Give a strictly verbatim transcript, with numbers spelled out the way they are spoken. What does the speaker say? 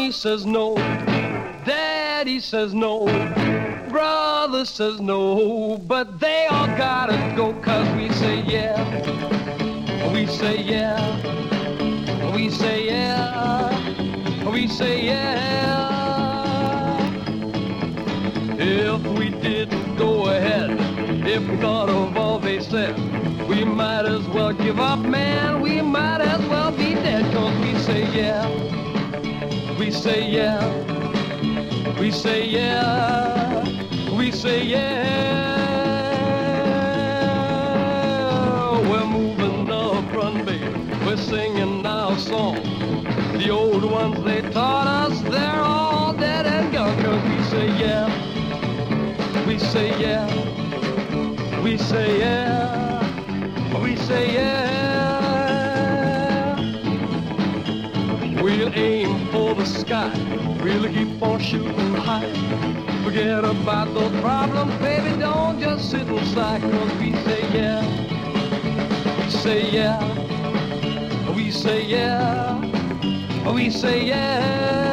Mommy says no, Daddy says no, brother says no, but they all gotta go, 'cause we say yeah, we say yeah, we say yeah, we say yeah. If we didn't go ahead, if we thought of all they said, we might as well give up, man, we might as well be dead, 'cause we say yeah, we say yeah, we say yeah, we say yeah. We're moving up, run, baby, we're singing our song. The old ones they taught us, they're all dead and gone, 'cause we say yeah, we say yeah, we say yeah, we say yeah. We'll aim for the sky, we'll keep on shooting high. Forget about those problems, baby, don't just sit inside, 'cause we say yeah, we say yeah, we say yeah, we say yeah.